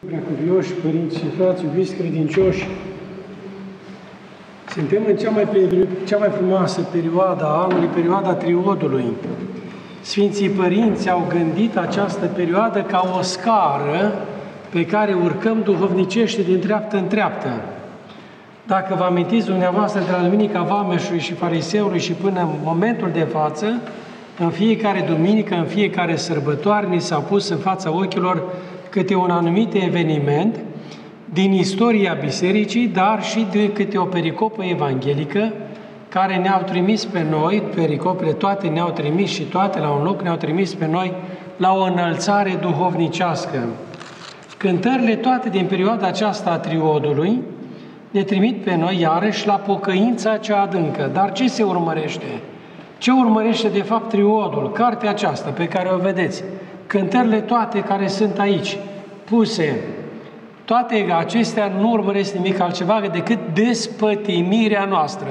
Preacuvioși, părinți și frați, iubiți credincioși, suntem în cea mai frumoasă perioadă a anului, perioada Triodului. Sfinții Părinți au gândit această perioadă ca o scară pe care urcăm duhovnicește din treaptă în treaptă. Dacă vă amintiți dumneavoastră de la Duminica Vameșului și Fariseului și până în momentul de față, în fiecare duminică, în fiecare sărbătoare, ni s-au pus în fața ochilor câte un anumit eveniment din istoria Bisericii, dar și de câte o pericopă evanghelică care ne-au trimis pe noi, pericopele toate ne-au trimis și toate la un loc ne-au trimis pe noi la o înălțare duhovnicească. Cântările toate din perioada aceasta a Triodului ne trimit pe noi iarăși la pocăința cea adâncă. Dar ce se urmărește? Ce urmărește de fapt Triodul? Cartea aceasta pe care o vedeți, cântările toate care sunt aici puse, toate acestea nu urmăresc nimic altceva decât despătimirea noastră.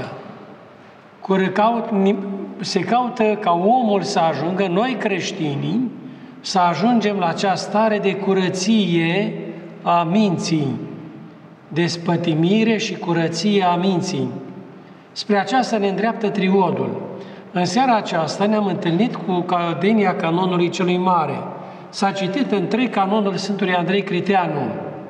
Se caută ca omul să ajungă, noi creștinii, să ajungem la această stare de curăție a minții, despătimire și curăție a minții. Spre aceasta ne îndreaptă Triodul. În seara aceasta ne-am întâlnit cu cadenia canonului celui mare. S-a citit întreg canonul Sfântului Andrei Criteanu.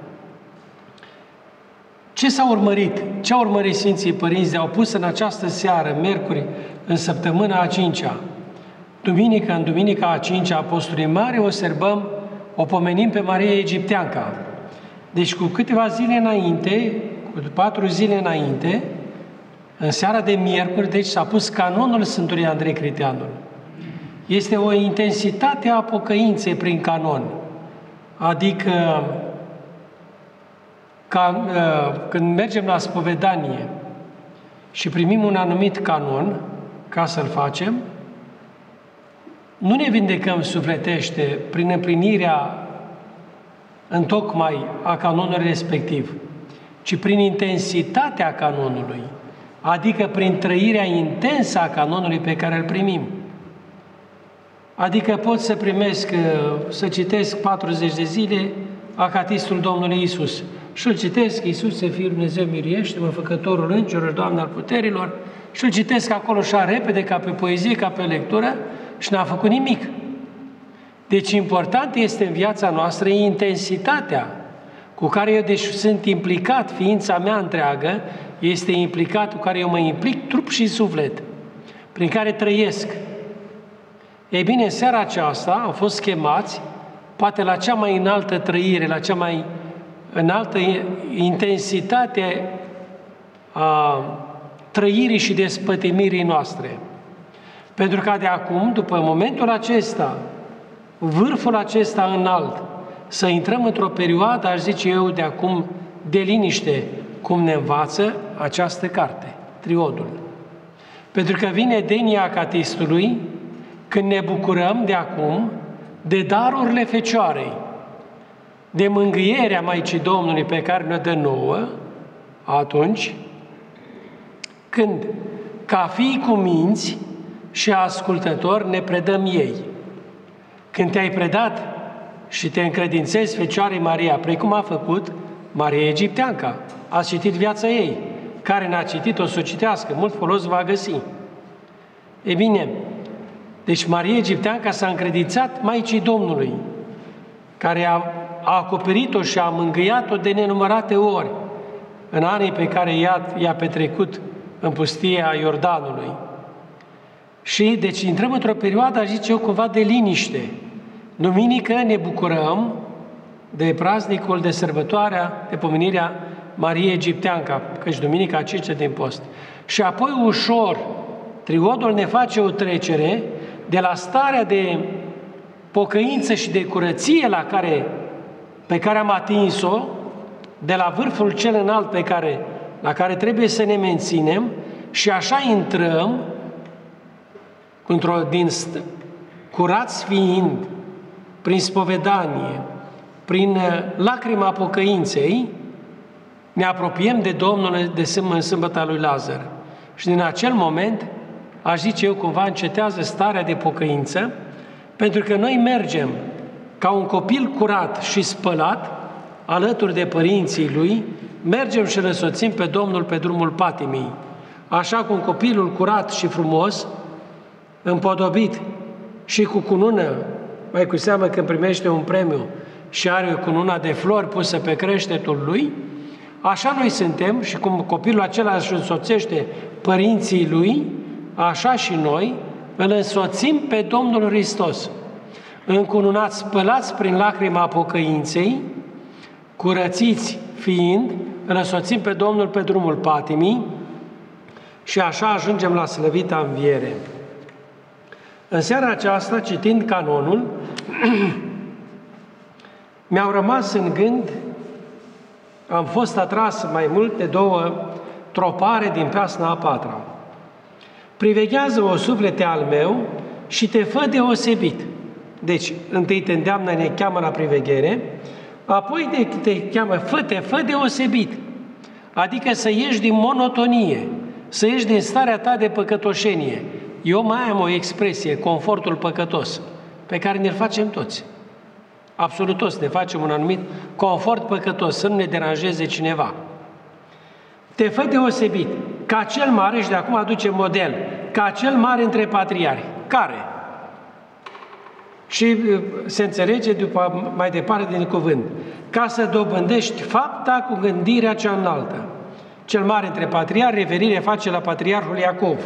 Ce s-a urmărit? Ce au urmărit Sfinții Părinți de au pus în această seară, miercuri, în săptămâna a 5-a? Duminică, în duminica a 5-a Apostolului Mare, o pomenim pe Maria Egipteanca. Deci cu câteva zile înainte, cu 4 zile înainte, în seara de miercuri, deci s-a pus canonul Sfântului Andrei Criteanu. Este o intensitate a pocăinței prin canon. Adică, când mergem la spovedanie și primim un anumit canon, ca să-l facem, nu ne vindecăm sufletește prin împlinirea întocmai a canonului respectiv, ci prin intensitatea canonului, adică prin trăirea intensă a canonului pe care îl primim. Adică pot să primesc, să citesc 40 de zile Acatistul Domnului Iisus și îl citesc, Iisuse, Fiul Dumnezeu, miluiește-mă, Făcătorul Îngerilor, Doamne al puterilor, și îl citesc acolo așa repede, ca pe poezie, ca pe lectură, și n-a făcut nimic. Deci important este în viața noastră intensitatea cu care eu deci sunt implicat, ființa mea întreagă este implicat, cu care eu mă implic trup și suflet, prin care trăiesc. Ei bine, în seara aceasta am fost chemați, poate la cea mai înaltă trăire, la cea mai înaltă intensitate a trăirii și despătimirii noastre. Pentru că de acum, după momentul acesta, vârful acesta înalt, să intrăm într-o perioadă, aș zice eu, de acum, de liniște, cum ne învață această carte, Triodul. Pentru că vine denia Acatistului, când ne bucurăm de acum de darurile Fecioarei, de mângâierea Maicii Domnului pe care ne-o dă nouă, atunci când, ca fii cu minți și ascultători, ne predăm ei. Când te-ai predat și te încredințezi Fecioarei Maria, precum a făcut Maria Egipteanca, a citit viața ei, care n-a citit-o să o citească, mult folos va găsi. E bine, deci Maria Egipteanca s-a încredințat Maicii Domnului, care a acoperit-o și a mângâiat-o de nenumărate ori în anii pe care i-a petrecut în pustia Iordanului. Și deci intrăm într-o perioadă, aș zice eu, cumva de liniște. Duminică ne bucurăm de praznicul, de sărbătoarea, de pomenirea Mariei Egipteanca, căci duminica a 5-a din post. Și apoi ușor, Triodul ne face o trecere de la starea de pocăință și de curăție pe care am atins-o, de la vârful cel înalt la care trebuie să ne menținem, și așa intrăm, curați fiind, prin spovedanie, prin lacrima pocăinței, ne apropiem de Domnul în sâmbăta lui Lazar. Și din acel moment, aș zice eu, cumva încetează starea de pocăință, pentru că noi mergem ca un copil curat și spălat alături de părinții lui, mergem și răsoțim pe Domnul pe drumul patimii, așa cum copilul curat și frumos, împodobit și cu cunună, mai cu seamă când primește un premiu și are o cununa de flori pusă pe creștetul lui, așa noi suntem și cum copilul acela își însoțește părinții lui, așa și noi îl însoțim pe Domnul Hristos. Încununați, spălați prin lacrima pocăinței, curățiți fiind, îl însoțim pe Domnul pe drumul patimii și așa ajungem la slăvita înviere. În seara aceasta, citind canonul, mi-au rămas în gând, am fost atras mai mult de două tropare din Peasna a patra. Priveghează, o suflete al meu, și te fă deosebit. Deci, întâi te îndeamnă, ne cheamă la priveghere, apoi te cheamă, te fă deosebit. Adică să ieși din monotonie, să ieși din starea ta de păcătoșenie. Eu mai am o expresie, confortul păcătos, pe care ne-l facem toți. Absolut toți ne facem un anumit confort păcătos, să nu ne deranjeze cineva. Te fă deosebit, ca cel mare, și de acum aduce model, ca cel mare între patriarhi. Care? Și se înțelege după, mai departe din cuvânt, ca să dobândești fapta cu gândirea cea înaltă. Cel mare între patriarhi, referire face la patriarhul Iacov.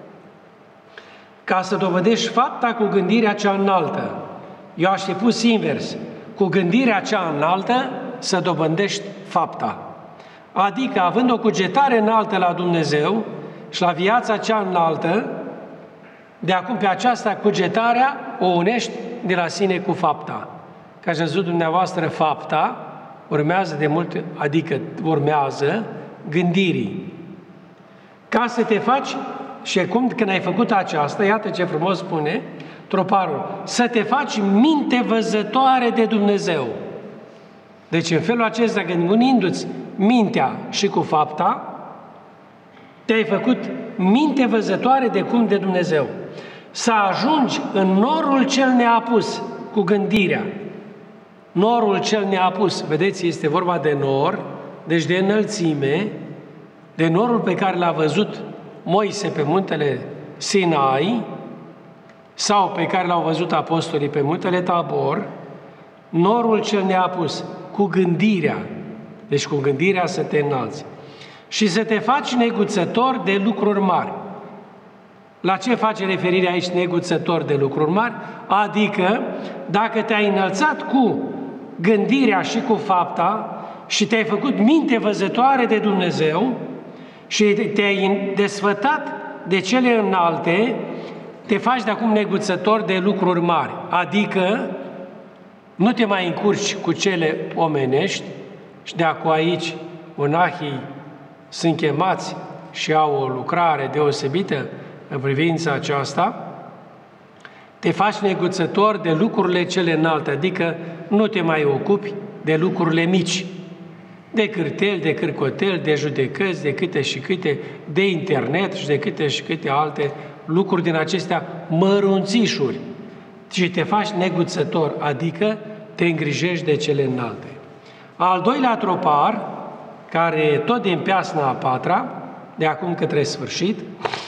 Ca să dovedești fapta cu gândirea cea înaltă. Eu aș fi pus invers. Cu gândirea cea înaltă să dobândești fapta. Adică, având o cugetare înaltă la Dumnezeu și la viața cea înaltă, de acum pe aceasta cugetarea o unești de la sine cu fapta. Ca ați văzut dumneavoastră, fapta urmează de mult, adică urmează gândirii. Ca să te faci, și cum când ai făcut aceasta, iată ce frumos spune troparul, să te faci minte văzătoare de Dumnezeu. Deci în felul acesta, unindu-ți mintea și cu fapta, te-ai făcut minte văzătoare de cum de Dumnezeu. Să ajungi în norul cel neapus, cu gândirea. Norul cel neapus, vedeți, este vorba de nor, deci de înălțime, de norul pe care l-a văzut Moise pe muntele Sinai, sau pe care l-au văzut apostolii pe muntele Tabor, norul cel neapus, cu gândirea, deci cu gândirea să te înalți. Și să te faci neguțător de lucruri mari. La ce face referire aici neguțător de lucruri mari? Adică, dacă te-ai înălțat cu gândirea și cu fapta și te-ai făcut minte văzătoare de Dumnezeu și te-ai desfătat de cele înalte, te faci de acum neguțător de lucruri mari. Adică, nu te mai încurci cu cele omenești și de acum aici monahii sunt chemați și au o lucrare deosebită în privința aceasta, te faci neguțător de lucrurile cele înalte, adică nu te mai ocupi de lucrurile mici, de cârtel, de cârcotel, de judecăți, de câte și câte, de internet și de câte și câte alte lucruri din acestea mărunțișuri. Și te faci neguțător, adică te îngrijești de cele înalte. Al doilea tropar, care tot din Peasna a patra, de acum către sfârșit,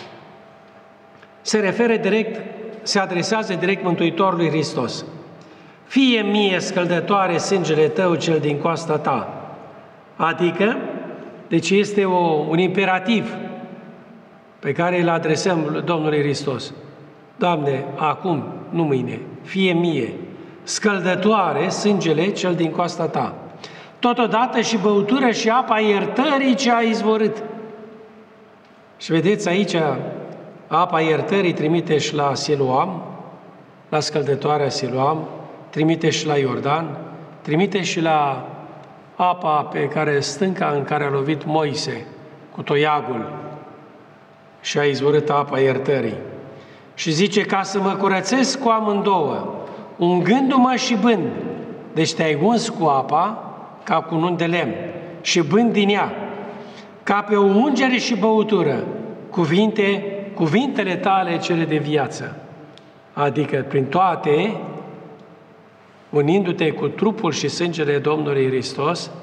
se referă direct, se adresează direct Mântuitorului Hristos. Fie mie scăldătoare sângele tău cel din coasta ta. Adică, deci este un imperativ pe care îl adresăm Domnului Hristos. Doamne, acum, nu mâine, fie mie scăldătoare sângele cel din coasta ta. Totodată și băutură și apa iertării ce a izvorât. Și vedeți aici, apa iertării trimite și la Siloam, la scăldătoarea Siloam, trimite și la Iordan, trimite și la apa pe care, stânca în care a lovit Moise cu toiagul și a izvorât apa iertării. Și zice, ca să mă curățesc cu amândouă, ungându-mă și bând. Deci te-ai uns cu apa ca cu un de lemn și bând din ea, ca pe o ungere și băutură, cuvintele tale cele de viață. Adică prin toate unindu-te cu trupul și sângele Domnului Hristos,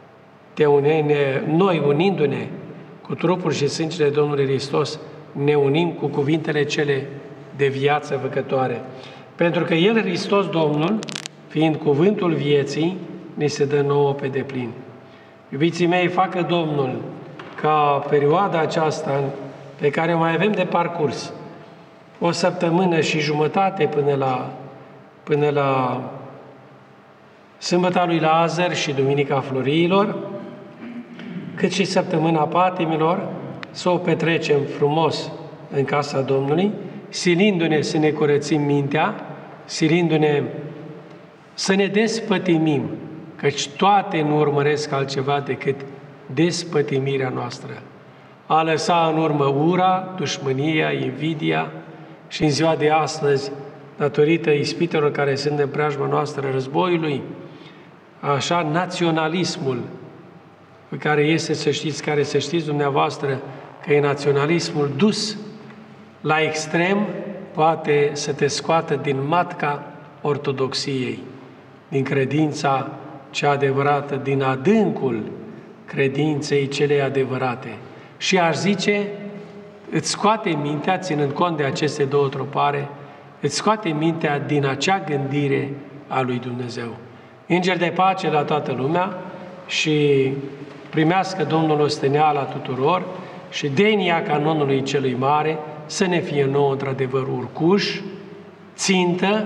noi unindu-ne cu trupul și sângele Domnului Hristos, ne unim cu cuvintele cele de viață făcătoare. Pentru că El, Hristos Domnul, fiind cuvântul vieții, ne se dă nouă pe deplin. Iubiții mei, facă Domnul ca perioada aceasta pe care o mai avem de parcurs, o săptămână și jumătate până la Sâmbăta lui Lazar și Duminica Florilor, cât și săptămâna patimilor, să o petrecem frumos în casa Domnului, silindu-ne să ne curățim mintea, silindu-ne să ne despătimim, căci toate nu urmăresc altceva decât despătimirea noastră. A lăsa în urmă ura, dușmânia, invidia și în ziua de astăzi, datorită ispitelor care sunt în preajma noastră războiului, așa naționalismul pe care este, să știți dumneavoastră, că e naționalismul dus la extrem, poate să te scoată din matca ortodoxiei, din credința cea adevărată, din adâncul credinței cele adevărate. Și aș zice, îți scoate mintea, ținând cont de aceste două tropare, îți scoate mintea din acea gândire a lui Dumnezeu. Înger de pace la toată lumea și primească Domnul osteneala tuturor și denia canonului celui mare să ne fie nouă într-adevăr urcuș, țintă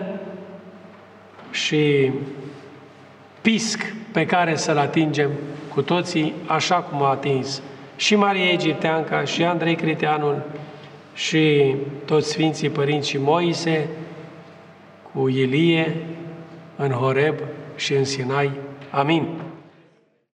și pisc pe care să-l atingem cu toții așa cum a atins și Maria Egipteanca, și Andrei Criteanul, și toți Sfinții Părinți și Moise, cu Ilie, în Horeb și în Sinai. Amin.